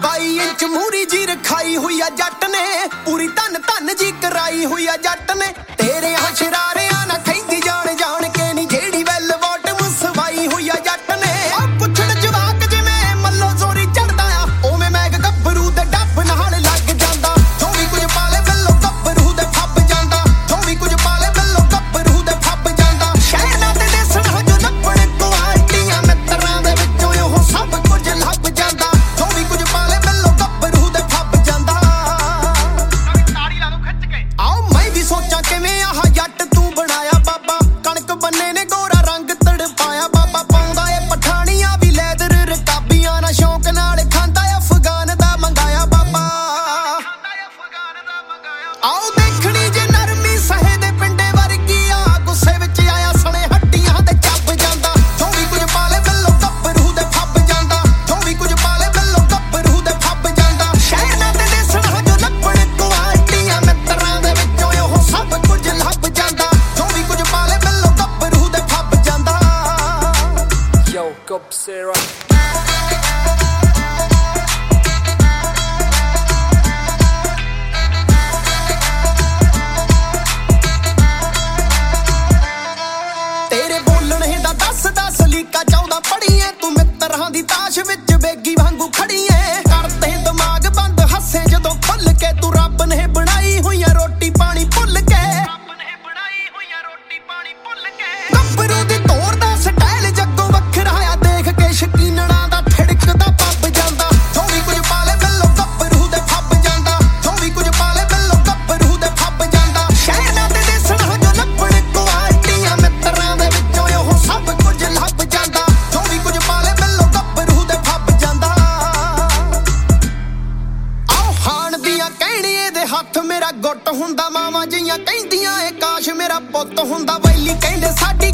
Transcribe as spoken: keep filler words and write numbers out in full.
ਬਾਈ inch ਮੂਰੀ ਜੀ ਰਖਾਈ ਹੋਈ ਆ ਜੱਟ ਨੇ, ਪੂਰੀ ਧਨ ਧਨ ਜੀ ਕਰਾਈ ਹੋਈ ਆ ਜੱਟ ਨੇ। ਤੇਰੇ ਆ ਸ਼ਰਾਰਿਆਂ ਨਾ ਖੈਂਦੀ ਜਾਣ ਜਾਣ ਕੇ ਨੀ ਜਿਹੜੀ ਵੈਲ ਬਾਟਮ ਸਵਾਈ ਹੋਈ ਆ ਜੱਟ ਨੇ। ਆ ਪੁੱਛਣ ਜਵਾਕ ਜਿਵੇਂ ਮੱਲੋ ਜ਼ੋਰੀ ਚੜਦਾ ਆ, ਉਵੇਂ ਮੈਂ ਗੱਭਰੂ ਦੇ ਡੱਬ ਨਾਲ ਲੱਗ ਜਾਂਦਾ। ਜੋ ਵੀ ਕੁਝ ਪਾਲੇ ਵੱਲੋਂ ਗੱਭਰੂ ਦੇ ਫੱਬ ਜਾਂਦਾ, ਜੋ ਵੀ ਕੁਝ ਪਾਲੇ ਵੱਲੋਂ ਗੱਭਰੂ ਦੇ ਫੱਬ ਜਾਂਦਾ। ਸ਼ਹਿਰਾਂ ਤੇ ਦੇਸਣਾ ਜੋ ਲੱਭਣ ਕੁਆਲਟੀਆਂ, ਮਿੱਤਰਾਂ ਦੇ ਵਿੱਚੋਂ ਉਹ ਸਭ ਕੁਝ ਲੱਭ ਜਾਂਦਾ। ਜੋ ਵੀ ਕੁਝ ਪਾਲੇ ਵੱਲੋਂ ਗੱਭਰੂ ਦੇ ਫੱਬ ਜਾਂਦਾ। ਤਾੜੀ ਲਾ ਦੋ ਖਿੱਚ ਕੇ ਆਓ ਮੈਂ ਵੀ ਸੋਚਾਂ ਕਿਵੇਂ ਆਹ ਜੱਟ ਤੂੰ ਬਣਾਇਆ ਬਾਬਾ। ਕਣਕ ਬੰਨੇ ਨੇ ਗੋਰਾ ਰੰਗ ਤੜਪਾਇਆ ਬਾਬਾ। ਪਾਉਂਦਾ ਏ ਪਠਾਣੀਆਂ ਵੀ ਲੈਦਰ ਰਕਾਬੀਆਂ ਨਾ, ਸ਼ੌਂਕ ਨਾਲ ਖਾਂਦਾ ਅਫਗਾਨ ਦਾ ਮੰਗਾਇਆ ਬਾਬਾ। ਆਓ ਦੇਖਣੀ ਜੇ ਨਰਮੀ ਸਹੇ ਦੇ ਪਿੰਡੇ ਵਰਗੀ ਆ, ਗੁੱਸੇ ਵਿੱਚ ਆਇਆ ਸਣੇ ਹੱਡੀਆਂ ਤੇ ਚੱਬ ਜਾਂਦਾ। ਜੋ ਵੀ ਕੁਝ ਪਾਲੇ ਵੱਲੋਂ ਗੱਭਰੂ ਦੇ ਫੱਬ ਜਾਂਦਾ, ਜੋ ਵੀ ਕੁਝ ਪਾਲੇ ਵੱਲੋਂ ਗੱਭਰੂ ਦੇ ਫੱਬ ਜਾਂਦਾ। ਸ਼ਹਿਰਾਂ ਤੇ ਦੇਸਣਾ ਜੋ ਲੱਭਣ ਕੁਆਲਟੀਆਂ, ਮਿੱਤਰਾਂ ਦੇ ਵਿੱਚੋਂ ਉਹ ਸਭ ਕੁਝ ਲੱਭ ਜਾਂਦਾ। ਜੋ ਵੀ ਕੁਝ ਪਾਲੇ ਵੱਲੋਂ ਗੱਭਰੂ ਦੇ ਫੱਬ ਜਾਂਦਾ। Yo, Gobsera. ਤੇਰੇ ਬੋਲਣੇ ਦਾ ਦਸ ਦਸ ਲੀਕਾ ਚਾਹੁੰਦਾ ਪੜੀਏ ਤੂੰ, ਮਿੱਤਰਾਂ ਦੀ ਤਾਸ਼ ਵਿੱਚ ਬੇਗੀ ਵਾਂਗੂ ਖੜੀਏ। ਕਰਦੇ ਦਿਮਾਗ ਬੰਦ ਹੱਸੇ ਜਦੋਂ ਖੁੱਲ ਕੇ, ਤੂੰ ਰੱਬ ਨੇ ਬਣਾਈ ਹੋਈਆਂ ਰੋਟੀ ਪਾਣੀ ਭੁੱਲ ਕੇ। ਗੱਭਰੂ ਦੀ ਤੋਰ ਦਾ ਸਟਾਈਲ ਜੱਗੋਂ ਵੱਖਰਾ ਆ, ਦੇਖ ਕੇ ਸ਼ਕੀਨਣਾ ਦਾ ਠਿੜਕਦਾ ਪੱਬ ਜਾਂਦਾ। ਜੋ ਵੀ ਕੁਝ ਪਾਲੇ ਵੱਲੋਂ ਗੱਭਰੂ ਦੇ ਫੱਬ ਜਾਂਦਾ, ਜੋ ਵੀ ਕੁਝ ਪਾਲੇ ਵੱਲੋਂ ਗੱਭਰੂ ਦੇ ਫੱਬ ਜਾਂਦਾ। ਸ਼ਹਿਰਾਂ ਤੇ ਦੇਸਣਾ ਜੋ ਲੱਭਣ ਕੁਆਲਟੀਆਂ, ਮਿੱਤਰਾਂ ਦੇ ਵਿੱਚੋਂ ਉਹ ਸਭ ਕੁਝ ਲੱਭ ਜਾਂਦਾ। ਜੋ ਵੀ ਕੁਝ ਪਾਲੇ ਵੱਲੋਂ ਗੱਭਰੂ ਦੇ ਫੱਬ ਜਾਂਦਾ। ਆਓ ਹਾਣ ਦੀਆਂ ਕਹਿਣੀਏ ਦੇ ਹੱਥ ਮੇਰਾ ਗੁੱਟ ਹੁੰਦਾ, ਮਾਵਾਂ ਜੀਆਂ ਕਹਿੰਦੀਆਂ ਏ ਕਾਸ਼ ਮੇਰਾ ਪੁੱਤ ਹੁੰਦਾ। ਵੈਲੀ ਕਹਿੰਦੇ ਸਾਡੀ